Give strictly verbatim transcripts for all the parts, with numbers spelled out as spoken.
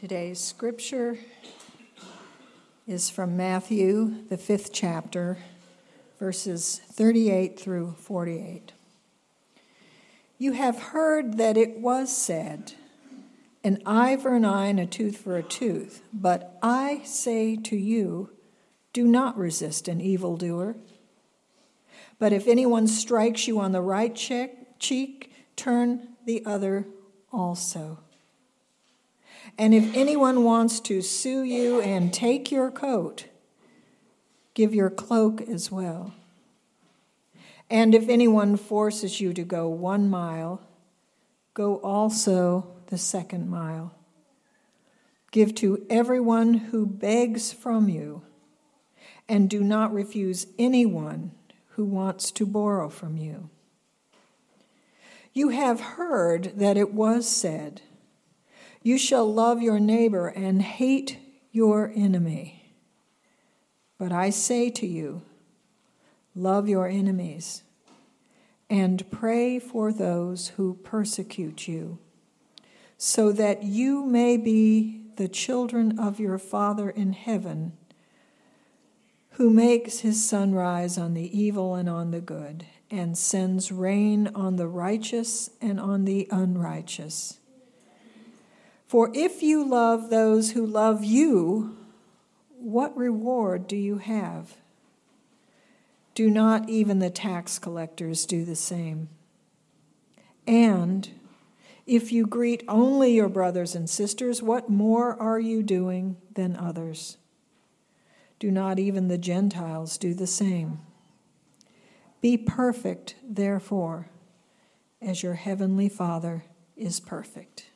Today's scripture is from Matthew, the fifth chapter, verses thirty-eight through forty-eight. You have heard that it was said, an eye for an eye and a tooth for a tooth. But I say to you, do not resist an evildoer. But if anyone strikes you on the right cheek, turn the other also. And if anyone wants to sue you and take your coat, give your cloak as well. And if anyone forces you to go one mile, go also the second mile. Give to everyone who begs from you, and do not refuse anyone who wants to borrow from you. You have heard that it was said, you shall love your neighbor and hate your enemy. But I say to you, love your enemies and pray for those who persecute you, so that you may be the children of your Father in heaven, who makes his sun rise on the evil and on the good, and sends rain on the righteous and on the unrighteous. For if you love those who love you, what reward do you have? Do not even the tax collectors do the same? And if you greet only your brothers and sisters, what more are you doing than others? Do not even the Gentiles do the same? Be perfect, therefore, as your heavenly Father is perfect.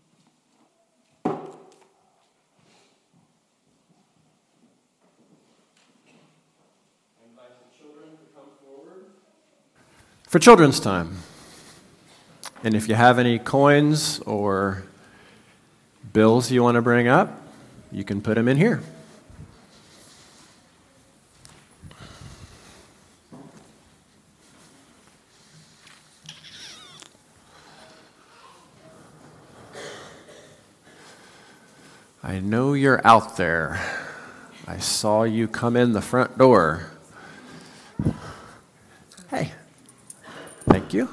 For children's time. And if you have any coins or bills you want to bring up, you can put them in here. I know you're out there. I saw you come in the front door. Hey. Thank you.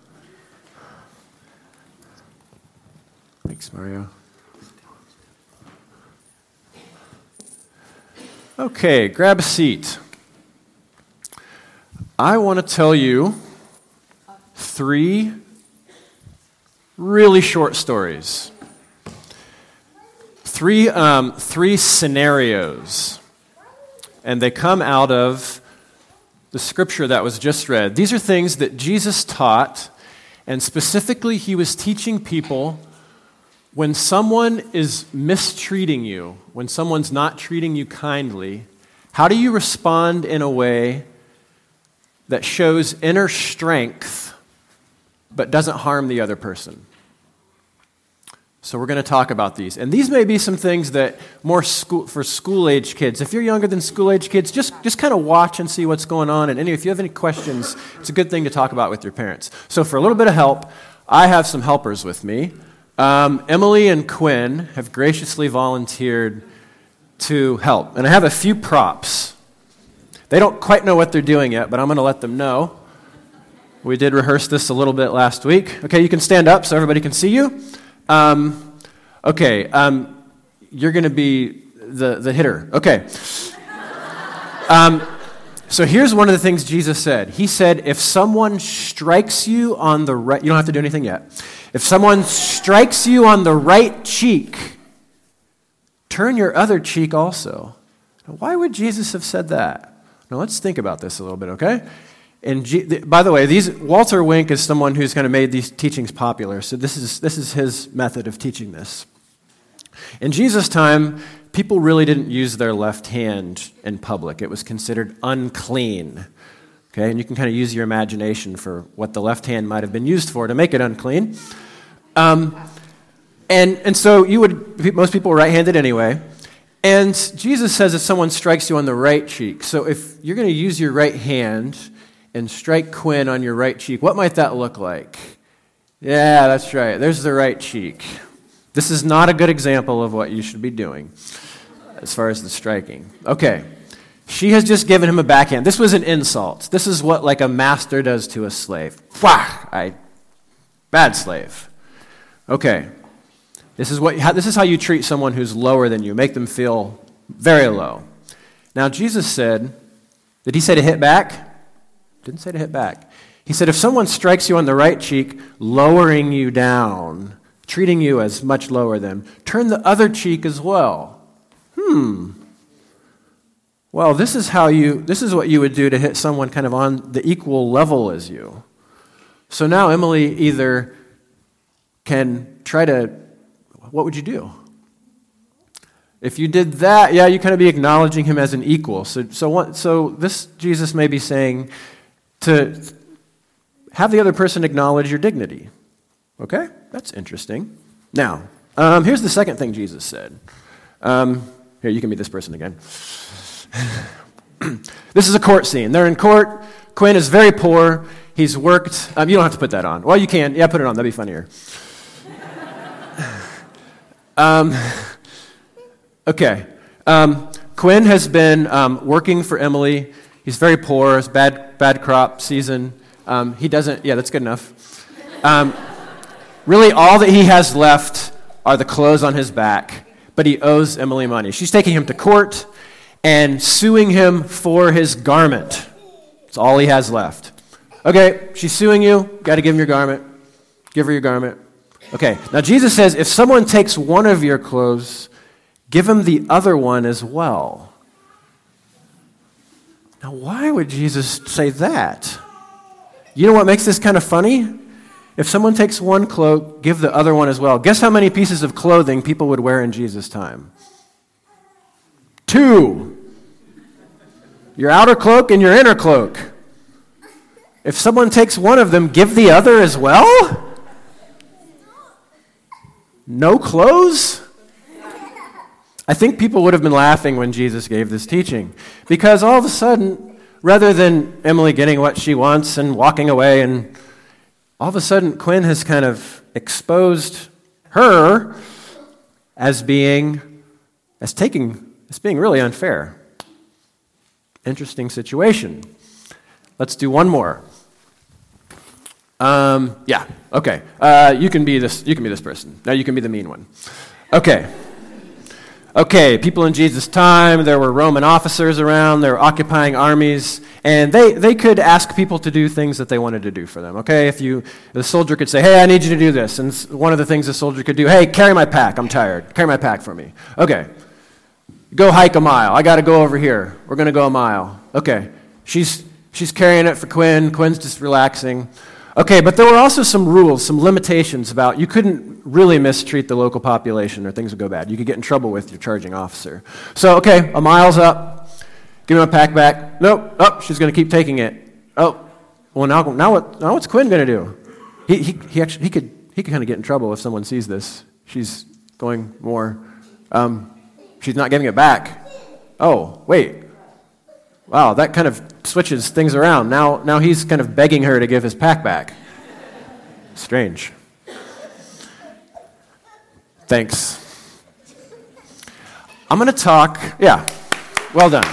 Thanks, Mario. Okay, grab a seat. I want to tell you three really short stories. Three, um, three scenarios. And they come out of the scripture that was just read. These are things that Jesus taught, and specifically he was teaching people when someone is mistreating you, when someone's not treating you kindly, how do you respond in a way that shows inner strength but doesn't harm the other person? So we're going to talk about these. And these may be some things that more school, for school-age kids. If you're younger than school-age kids, just, just kind of watch and see what's going on. And any, if you have any questions, it's a good thing to talk about with your parents. So for a little bit of help, I have some helpers with me. Um, Emily and Quinn have graciously volunteered to help. And I have a few props. They don't quite know what they're doing yet, but I'm going to let them know. We did rehearse this a little bit last week. Okay, you can stand up so everybody can see you. Um, okay, um, you're going to be the, the hitter. Okay. Um, so here's one of the things Jesus said. He said, if someone strikes you on the right, you don't have to do anything yet. If someone strikes you on the right cheek, turn your other cheek also. Now, why would Jesus have said that? Now let's think about this a little bit, okay? And G- by the way, these Walter Wink is someone who's kind of made these teachings popular. So this is this is his method of teaching this. In Jesus' time, people really didn't use their left hand in public. It was considered unclean. Okay, and you can kind of use your imagination for what the left hand might have been used for to make it unclean. Um, and and so you would most people were right-handed anyway. And Jesus says if someone strikes you on the right cheek, so if you're going to use your right hand and strike Quinn on your right cheek, what might that look like? Yeah, that's right. There's the right cheek. This is not a good example of what you should be doing as far as the striking. Okay. She has just given him a backhand. This was an insult. This is what like a master does to a slave. Wah! I, bad slave. Okay. This is what. How, this is how you treat someone who's lower than you. Make them feel very low. Now Jesus said, did he say to hit back? Didn't say to hit back. He said if someone strikes you on the right cheek, lowering you down, treating you as much lower than, turn the other cheek as well. Hmm. Well, this is how you, this is what you would do to hit someone kind of on the equal level as you. So now Emily either can try to, what would you do? If you did that, yeah, you kind of be acknowledging him as an equal. So, so, what, so this Jesus may be saying to have the other person acknowledge your dignity. Okay? That's interesting. Now, um, here's the second thing Jesus said. Um, here, you can meet this person again. This is a court scene. They're in court. Quinn is very poor. He's worked. Um, you don't have to put that on. Well, you can. Yeah, put it on. That'd be funnier. um, okay. Um, Quinn has been um, working for Emily. He's very poor. It's bad, bad crop season. Um, he doesn't. Yeah, that's good enough. Um, really, all that he has left are the clothes on his back. But he owes Emily money. She's taking him to court and suing him for his garment. That's all he has left. Okay, she's suing you. Got to give him your garment. Give her your garment. Okay, now Jesus says, if someone takes one of your clothes, give him the other one as well. Now, why would Jesus say that? You know what makes this kind of funny? If someone takes one cloak, give the other one as well. Guess how many pieces of clothing people would wear in Jesus' time? Two. Your outer cloak and your inner cloak. If someone takes one of them, give the other as well? No clothes? I think people would have been laughing when Jesus gave this teaching. Because all of a sudden, rather than Emily getting what she wants and walking away, and all of a sudden Quinn has kind of exposed her as being, as taking, as being really unfair. Interesting situation. Let's do one more. Um, yeah, okay. Uh, you can be this. You can be this person. Now you can be the mean one. Okay. Okay. People in Jesus' time, there were Roman officers around. They were occupying armies, and they they could ask people to do things that they wanted to do for them. Okay. If you, the soldier could say, "Hey, I need you to do this," and one of the things the soldier could do, "Hey, carry my pack. I'm tired. Carry my pack for me." Okay. Go hike a mile. I got to go over here. We're going to go a mile. Okay. She's she's carrying it for Quinn. Quinn's just relaxing. Okay, but there were also some rules, some limitations about you couldn't really mistreat the local population or things would go bad. You could get in trouble with your charging officer. So, okay, a mile's up. Give me my pack back. Nope. Oh, she's going to keep taking it. Oh, well, now, now what? Now what's Quinn going to do? He he he actually he could he could kind of get in trouble if someone sees this. She's going more. Um, she's not giving it back. Oh, wait. Wow, that kind of switches things around. Now, now he's kind of begging her to give his pack back. Strange. Thanks. I'm going to talk. Yeah, well done.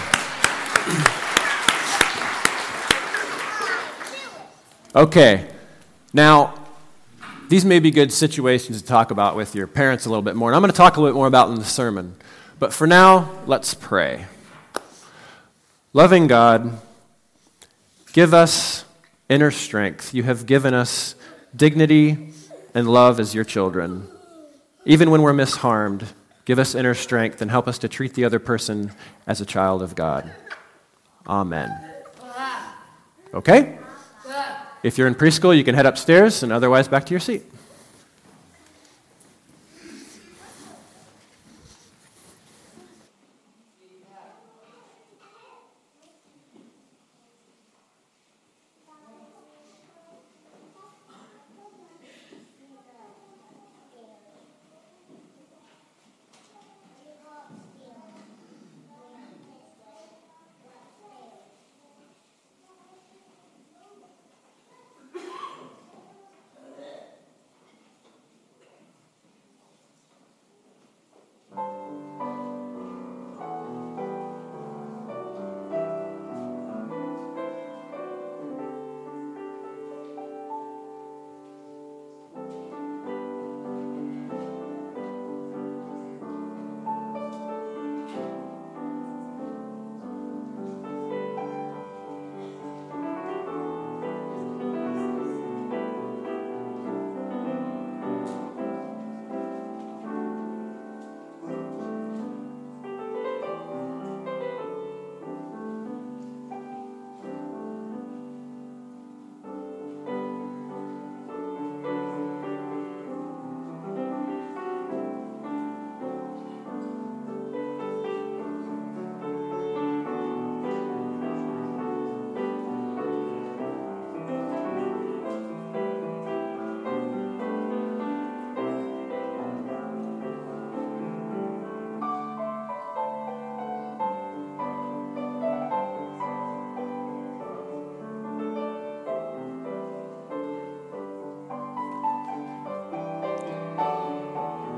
Okay, now, these may be good situations to talk about with your parents a little bit more. And I'm going to talk a little bit more about in the sermon. But for now, let's pray. Loving God, give us inner strength. You have given us dignity and love as your children. Even when we're misharmed, give us inner strength and help us to treat the other person as a child of God. Amen. Okay? If you're in preschool, you can head upstairs, and otherwise back to your seat.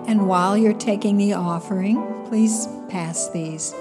And while you're taking the offering, please pass these.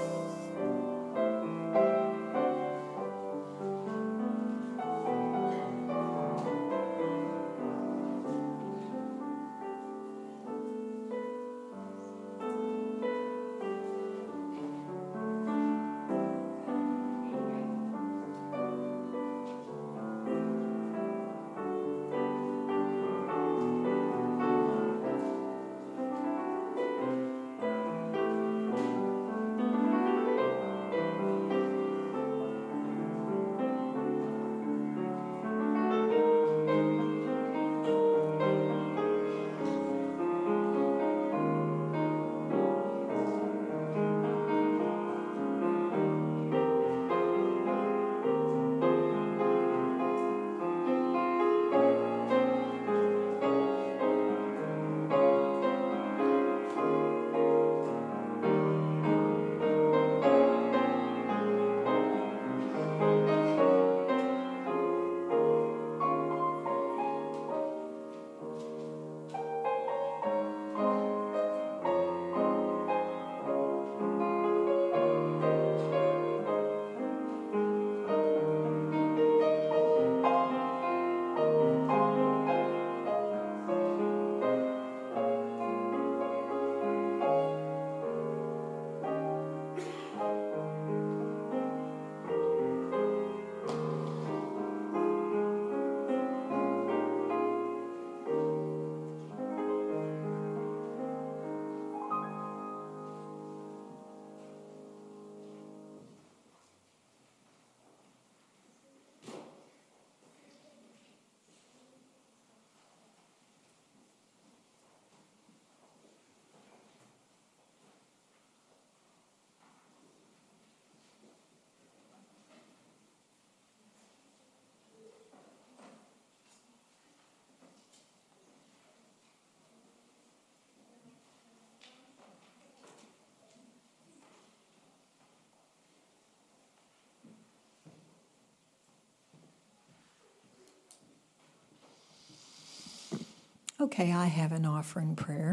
Okay, I have an offering prayer.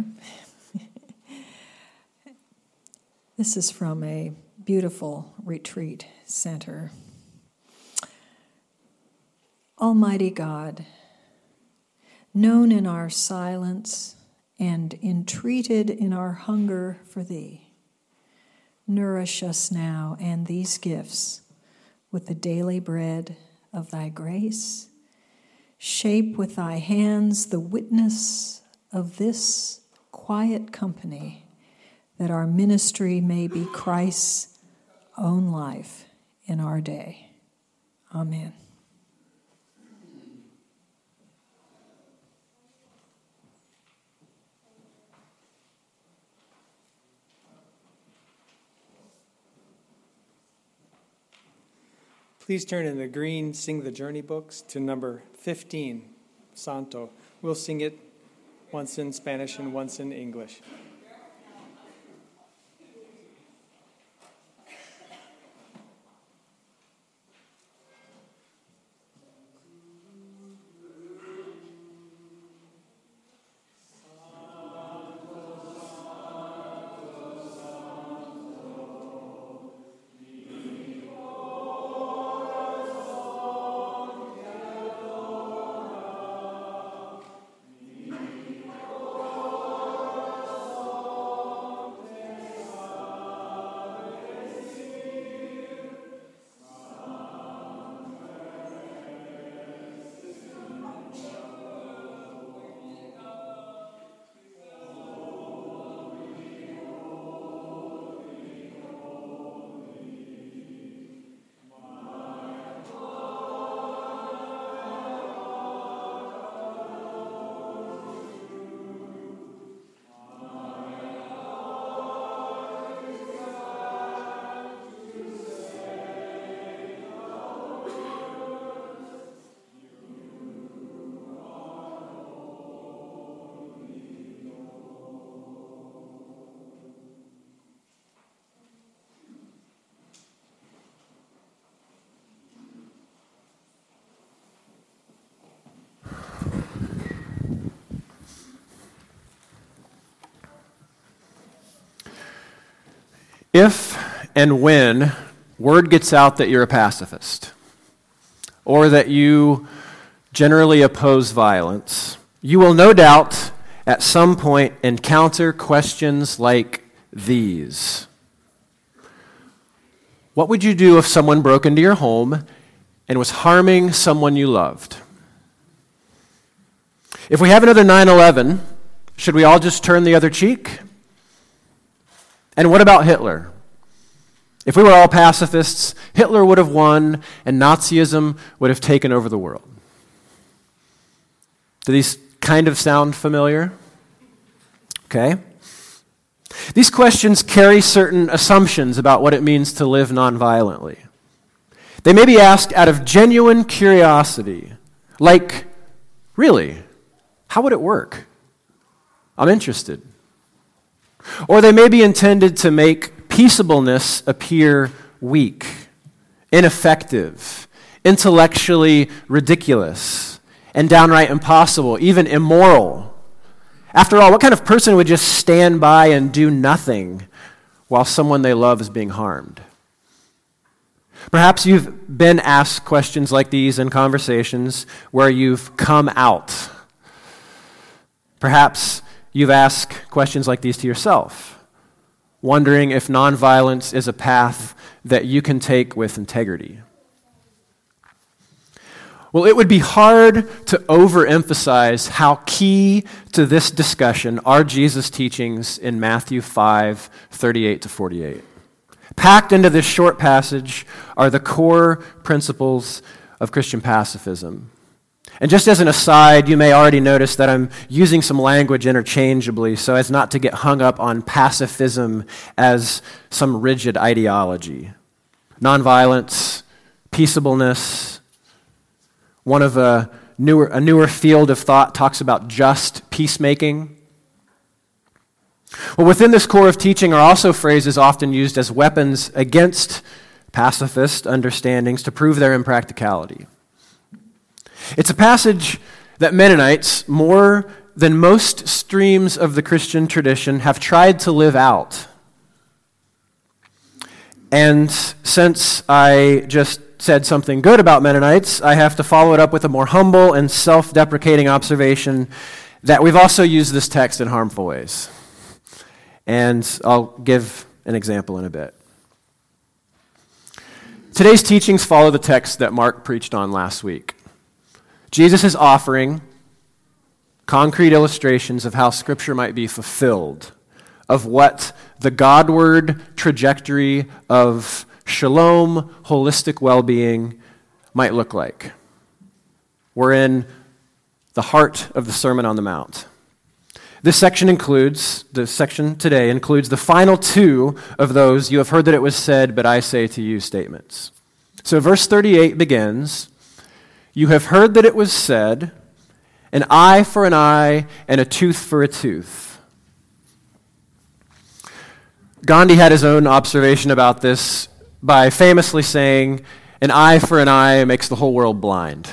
This is from a beautiful retreat center. Almighty God, known in our silence and entreated in our hunger for Thee, nourish us now and these gifts with the daily bread of Thy grace. Shape with Thy hands the witness of this quiet company, that our ministry may be Christ's own life in our day. Amen. Please turn in the green Sing the Journey books to number fifteen, Santo. We'll sing it once in Spanish and once in English. If and when word gets out that you're a pacifist, or that you generally oppose violence, you will no doubt at some point encounter questions like these. What would you do if someone broke into your home and was harming someone you loved? If we have another nine eleven, should we all just turn the other cheek? And what about Hitler? If we were all pacifists, Hitler would have won and Nazism would have taken over the world. Do these kind of sound familiar? Okay. These questions carry certain assumptions about what it means to live nonviolently. They may be asked out of genuine curiosity, like, really, how would it work? I'm interested. Or they may be intended to make peaceableness appear weak, ineffective, intellectually ridiculous, and downright impossible, even immoral. After all, what kind of person would just stand by and do nothing while someone they love is being harmed? Perhaps you've been asked questions like these in conversations where you've come out. Perhaps you've asked questions like these to yourself, wondering if nonviolence is a path that you can take with integrity. Well, it would be hard to overemphasize how key to this discussion are Jesus' teachings in Matthew five, thirty-eight to forty-eight. Packed into this short passage are the core principles of Christian pacifism. And just as an aside, you may already notice that I'm using some language interchangeably so as not to get hung up on pacifism as some rigid ideology. Nonviolence, peaceableness. One of a newer, a newer field of thought talks about just peacemaking. Well, within this core of teaching are also phrases often used as weapons against pacifist understandings to prove their impracticality. It's a passage that Mennonites, more than most streams of the Christian tradition, have tried to live out. And since I just said something good about Mennonites, I have to follow it up with a more humble and self-deprecating observation that we've also used this text in harmful ways. And I'll give an example in a bit. Today's teachings follow the text that Mark preached on last week. Jesus is offering concrete illustrations of how Scripture might be fulfilled, of what the Godward trajectory of shalom, holistic well-being might look like. We're in the heart of the Sermon on the Mount. This section includes, the section today includes the final two of those "you have heard that it was said, but I say to you" statements. So verse thirty-eight begins, "You have heard that it was said, an eye for an eye and a tooth for a tooth." Gandhi had his own observation about this by famously saying, "An eye for an eye makes the whole world blind."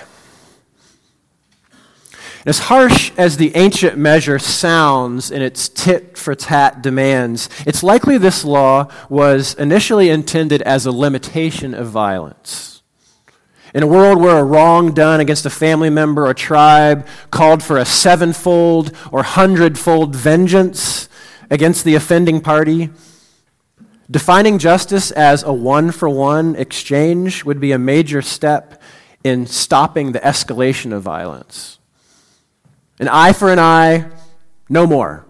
As harsh as the ancient measure sounds in its tit-for-tat demands, it's likely this law was initially intended as a limitation of violence. In a world where a wrong done against a family member or tribe called for a sevenfold or hundredfold vengeance against the offending party, defining justice as a one-for-one exchange would be a major step in stopping the escalation of violence. An eye for an eye, no more.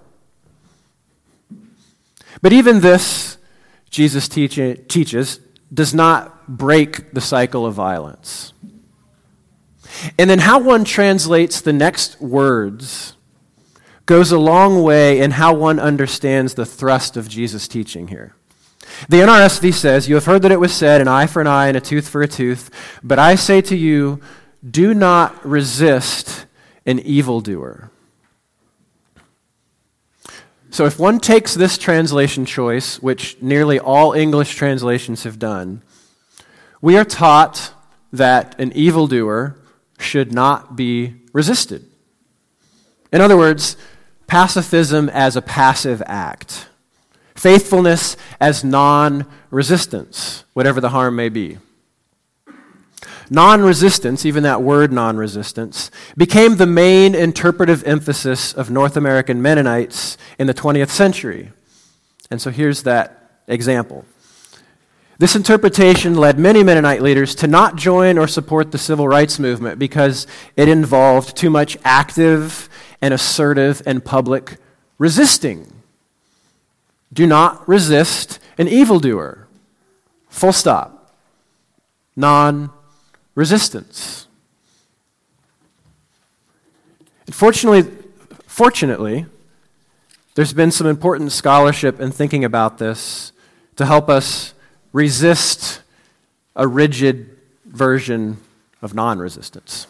But even this, Jesus teach, teaches, does not break the cycle of violence. And then how one translates the next words goes a long way in how one understands the thrust of Jesus' teaching here. The N R S V says, "You have heard that it was said, an eye for an eye and a tooth for a tooth, but I say to you, do not resist an evildoer." So if one takes this translation choice, which nearly all English translations have done, we are taught that an evildoer should not be resisted. In other words, pacifism as a passive act. Faithfulness as non-resistance, whatever the harm may be. Non-resistance, even that word non-resistance, became the main interpretive emphasis of North American Mennonites in the twentieth century. And so here's that example. This interpretation led many Mennonite leaders to not join or support the civil rights movement because it involved too much active and assertive and public resisting. Do not resist an evildoer. Full stop. Non-resistance. Fortunately, fortunately, there's been some important scholarship in thinking about this to help us resist a rigid version of non-resistance.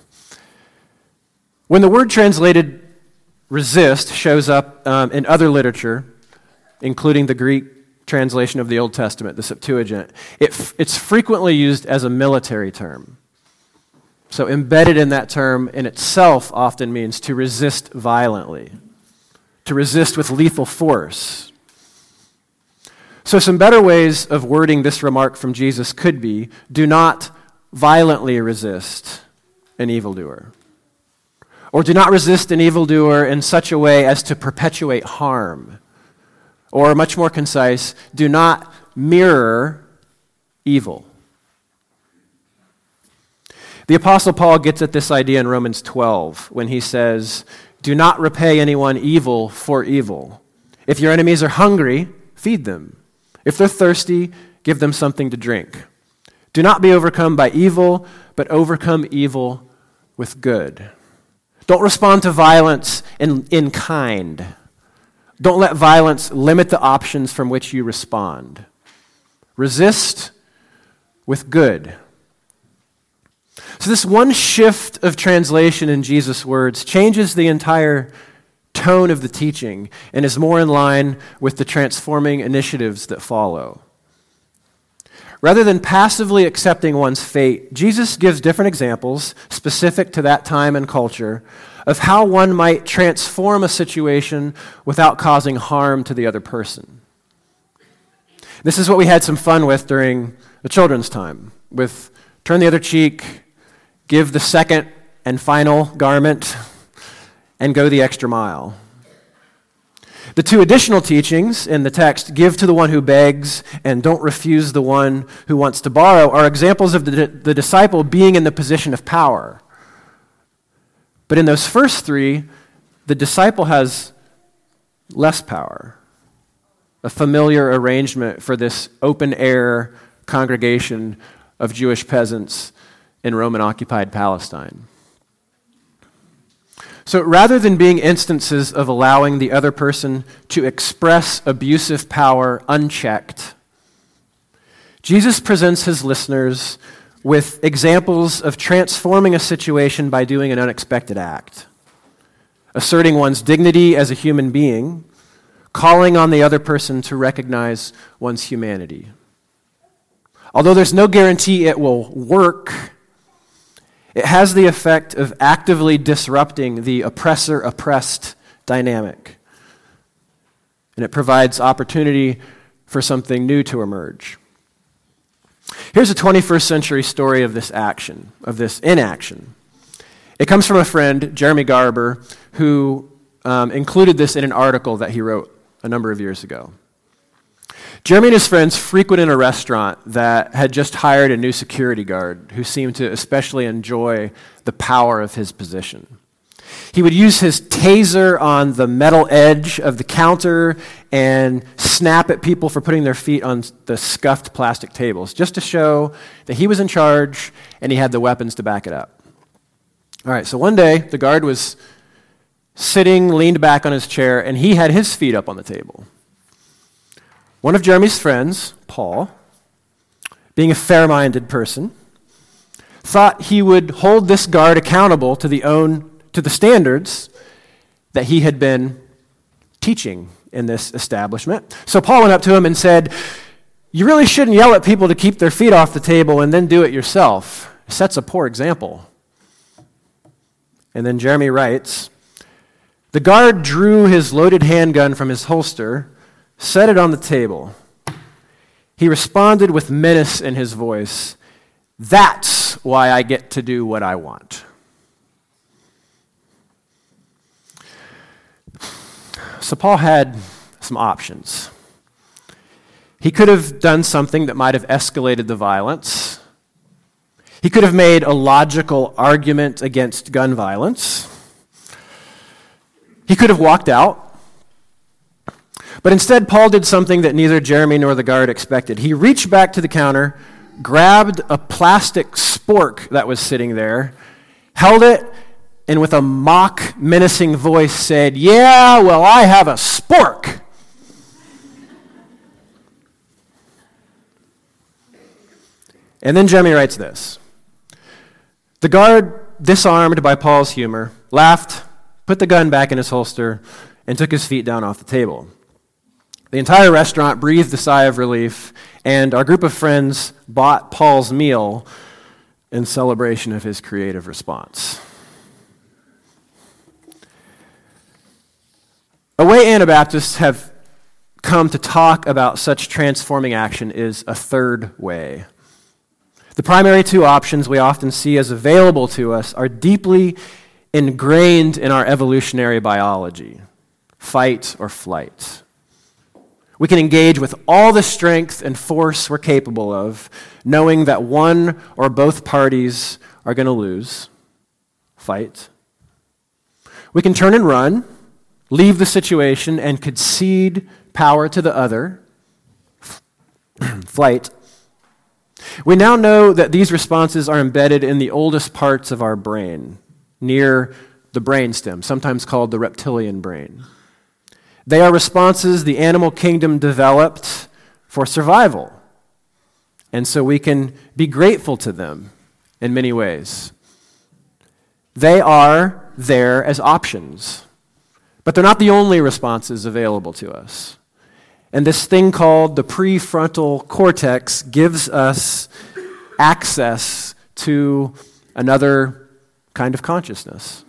When the word translated resist shows up um, in other literature, including the Greek translation of the Old Testament, the Septuagint, it, it's frequently used as a military term. So embedded in that term in itself often means to resist violently, to resist with lethal force. So some better ways of wording this remark from Jesus could be, do not violently resist an evildoer. Or do not resist an evildoer in such a way as to perpetuate harm. Or much more concise, do not mirror evil. The Apostle Paul gets at this idea in Romans twelve when he says, do not repay anyone evil for evil. If your enemies are hungry, feed them. If they're thirsty, give them something to drink. Do not be overcome by evil, but overcome evil with good. Don't respond to violence in, in kind. Don't let violence limit the options from which you respond. Resist with good. So this one shift of translation in Jesus' words changes the entire tone of the teaching and is more in line with the transforming initiatives that follow. Rather than passively accepting one's fate, Jesus gives different examples specific to that time and culture of how one might transform a situation without causing harm to the other person. This is what we had some fun with during the children's time, with turn the other cheek, give the second and final garment, and go the extra mile. The two additional teachings in the text, give to the one who begs and don't refuse the one who wants to borrow, are examples of the, the disciple being in the position of power. But in those first three, the disciple has less power, a familiar arrangement for this open-air congregation of Jewish peasants in Roman-occupied Palestine. So rather than being instances of allowing the other person to express abusive power unchecked, Jesus presents his listeners with examples of transforming a situation by doing an unexpected act, asserting one's dignity as a human being, calling on the other person to recognize one's humanity. Although there's no guarantee it will work, it has the effect of actively disrupting the oppressor-oppressed dynamic. And it provides opportunity for something new to emerge. Here's a twenty-first century story of this action, of this inaction. It comes from a friend, Jeremy Garber, who um, included this in an article that he wrote a number of years ago. Jeremy and his friends frequented a restaurant that had just hired a new security guard who seemed to especially enjoy the power of his position. He would use his taser on the metal edge of the counter and snap at people for putting their feet on the scuffed plastic tables, just to show that he was in charge and he had the weapons to back it up. All right, so one day, the guard was sitting, leaned back on his chair, and he had his feet up on the table. One of Jeremy's friends, Paul, being a fair-minded person, thought he would hold this guard accountable to the own to the standards that he had been teaching in this establishment. So Paul went up to him and said, "You really shouldn't yell at people to keep their feet off the table and then do it yourself. It sets a poor example." And then Jeremy writes, "The guard drew his loaded handgun from his holster, set it on the table. He responded with menace in his voice. That's why I get to do what I want. So Paul had some options. He could have done something that might have escalated the violence. He could have made a logical argument against gun violence. He could have walked out. But instead, Paul did something that neither Jeremy nor the guard expected. He reached back to the counter, grabbed a plastic spork that was sitting there, held it, and with a mock, menacing voice said, "Yeah, well, I have a spork." And then Jeremy writes this. The guard, disarmed by Paul's humor, laughed, put the gun back in his holster, and took his feet down off the table. The entire restaurant breathed a sigh of relief, and our group of friends bought Paul's meal in celebration of his creative response. A way Anabaptists have come to talk about such transforming action is a third way. The primary two options we often see as available to us are deeply ingrained in our evolutionary biology: fight or flight. We can engage with all the strength and force we're capable of, knowing that one or both parties are going to lose. Fight. We can turn and run, leave the situation, and concede power to the other. Flight. We now know that these responses are embedded in the oldest parts of our brain, near the brainstem, sometimes called the reptilian brain. They are responses the animal kingdom developed for survival, and so we can be grateful to them in many ways. They are there as options, but they're not the only responses available to us. And this thing called the prefrontal cortex gives us access to another kind of consciousness.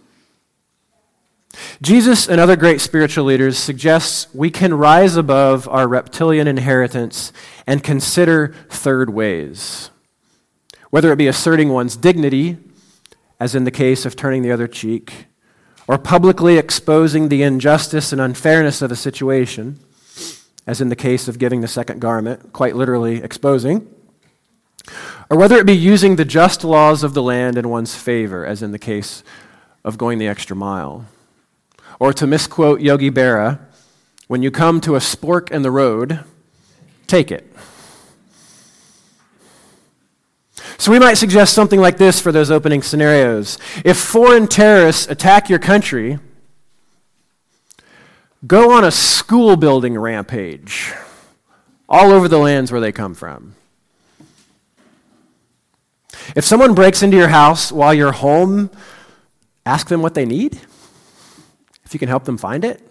Jesus and other great spiritual leaders suggest we can rise above our reptilian inheritance and consider third ways. Whether it be asserting one's dignity, as in the case of turning the other cheek, or publicly exposing the injustice and unfairness of a situation, as in the case of giving the second garment, quite literally exposing, or whether it be using the just laws of the land in one's favor, as in the case of going the extra mile. Or to misquote Yogi Berra, when you come to a spork in the road, take it. So we might suggest something like this for those opening scenarios. If foreign terrorists attack your country, go on a school building rampage all over the lands where they come from. If someone breaks into your house while you're home, ask them what they need, if you can help them find it.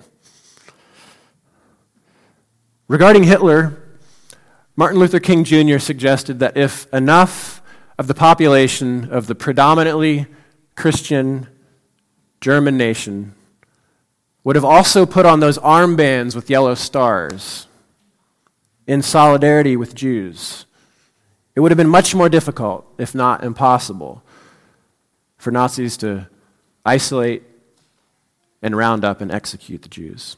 Regarding Hitler, Martin Luther King Junior suggested that if enough of the population of the predominantly Christian German nation would have also put on those armbands with yellow stars in solidarity with Jews, it would have been much more difficult, if not impossible, for Nazis to isolate and round up and execute the Jews.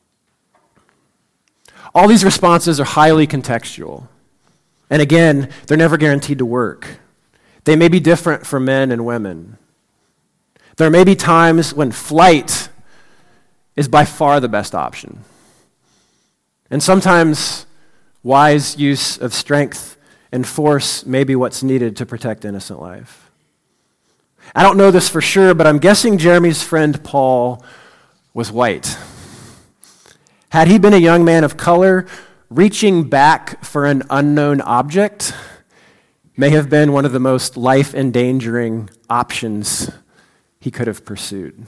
All these responses are highly contextual. And again, they're never guaranteed to work. They may be different for men and women. There may be times when flight is by far the best option. And sometimes wise use of strength and force may be what's needed to protect innocent life. I don't know this for sure, but I'm guessing Jeremy's friend Paul was white. Had he been a young man of color, reaching back for an unknown object may have been one of the most life-endangering options he could have pursued.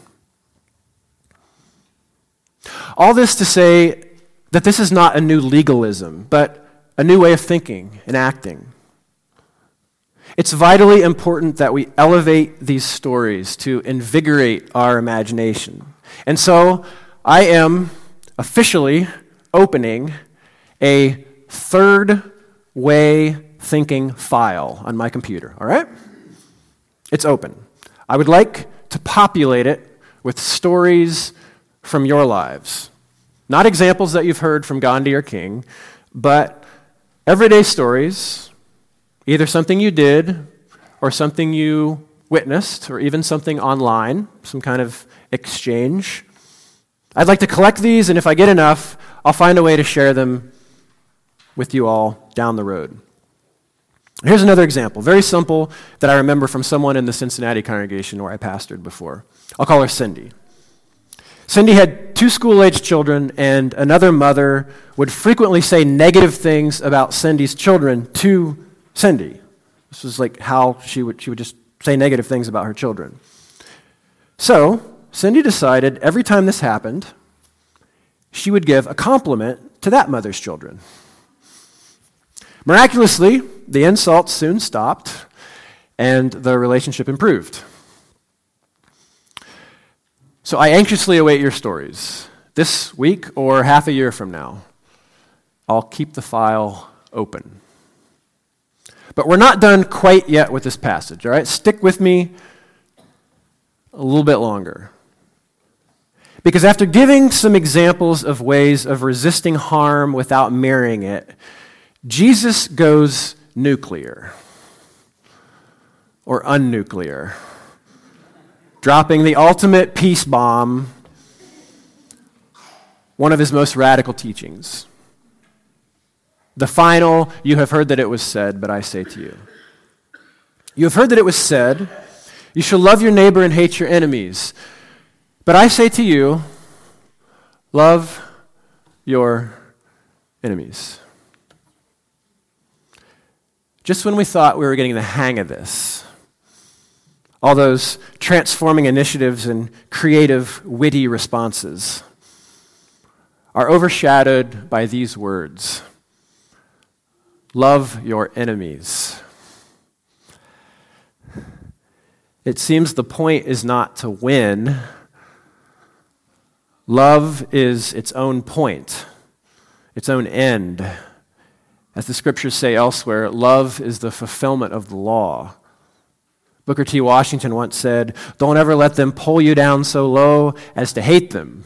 All this to say that this is not a new legalism, but a new way of thinking and acting. It's vitally important that we elevate these stories to invigorate our imagination. And so I am officially opening a third way thinking file on my computer, all right? It's open. I would like to populate it with stories from your lives. Not examples that you've heard from Gandhi or King, but everyday stories, either something you did or something you witnessed or even something online, some kind of exchange. I'd like to collect these, and if I get enough, I'll find a way to share them with you all down the road. Here's another example, very simple, that I remember from someone in the Cincinnati congregation where I pastored before. I'll call her Cindy. Cindy had two school-aged children, and another mother would frequently say negative things about Cindy's children to Cindy. This was like how she would she would just say negative things about her children. So, Cindy decided every time this happened, she would give a compliment to that mother's children. Miraculously, the insults soon stopped, and the relationship improved. So I anxiously await your stories. This week or half a year from now, I'll keep the file open. But we're not done quite yet with this passage, all right? Stick with me a little bit longer. Because after giving some examples of ways of resisting harm without mirroring it, Jesus goes nuclear or unnuclear, dropping the ultimate peace bomb, one of his most radical teachings. The final, you have heard that it was said, but I say to you. You have heard that it was said, you shall love your neighbor and hate your enemies. But I say to you, love your enemies. Just when we thought we were getting the hang of this, all those transforming initiatives and creative, witty responses are overshadowed by these words. Love your enemies. It seems the point is not to win. Love is its own point, its own end. As the scriptures say elsewhere, love is the fulfillment of the law. Booker T. Washington once said, don't ever let them pull you down so low as to hate them.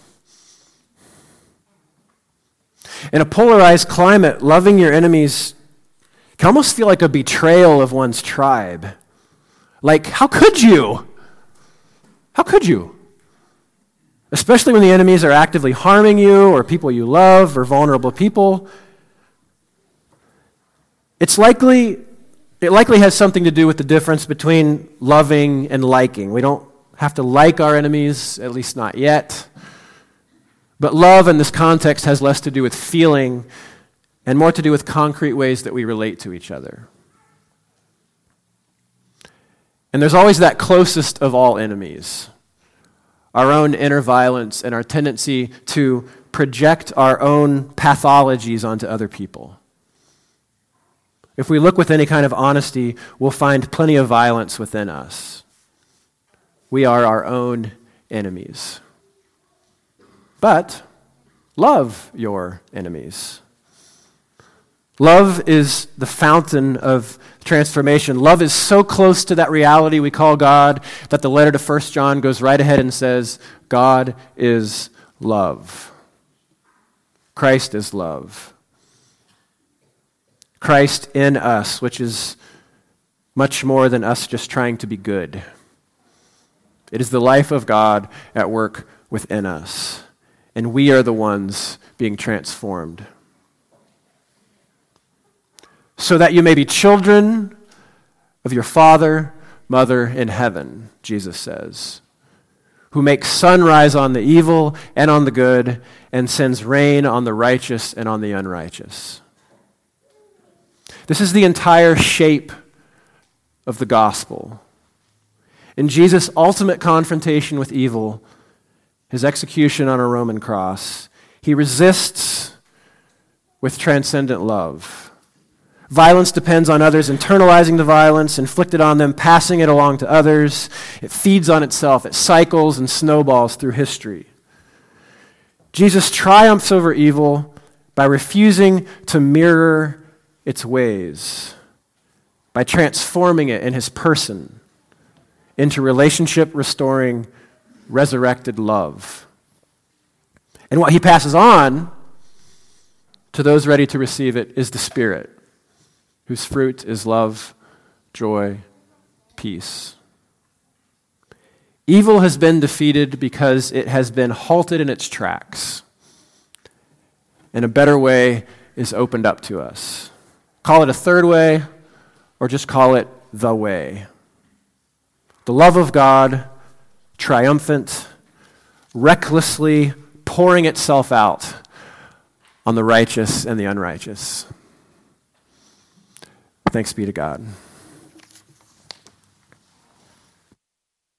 In a polarized climate, loving your enemies can almost feel like a betrayal of one's tribe. Like, how could you? How could you? Especially when the enemies are actively harming you or people you love or vulnerable people. It's likely, it likely has something to do with the difference between loving and liking. We don't have to like our enemies, at least not yet. But love in this context has less to do with feeling and more to do with concrete ways that we relate to each other. And there's always that closest of all enemies, our own inner violence and our tendency to project our own pathologies onto other people. If we look with any kind of honesty, we'll find plenty of violence within us. We are our own enemies. But love your enemies. Love is the fountain of transformation. Love is so close to that reality we call God that the letter to First John goes right ahead and says, God is love. Christ is love. Christ in us, which is much more than us just trying to be good. It is the life of God at work within us, and we are the ones being transformed. So that you may be children of your Father, Mother in heaven, Jesus says, who makes sun rise on the evil and on the good, and sends rain on the righteous and on the unrighteous. This is the entire shape of the gospel. In Jesus' ultimate confrontation with evil, his execution on a Roman cross, he resists with transcendent love. Violence depends on others internalizing the violence, inflicted on them, passing it along to others. It feeds on itself. It cycles and snowballs through history. Jesus triumphs over evil by refusing to mirror its ways, by transforming it in his person into relationship-restoring, resurrected love. And what he passes on to those ready to receive it is the Spirit, whose fruit is love, joy, peace. Evil has been defeated because it has been halted in its tracks, and a better way is opened up to us. Call it a third way, or just call it the way. The love of God, triumphant, recklessly pouring itself out on the righteous and the unrighteous. Thanks be to God.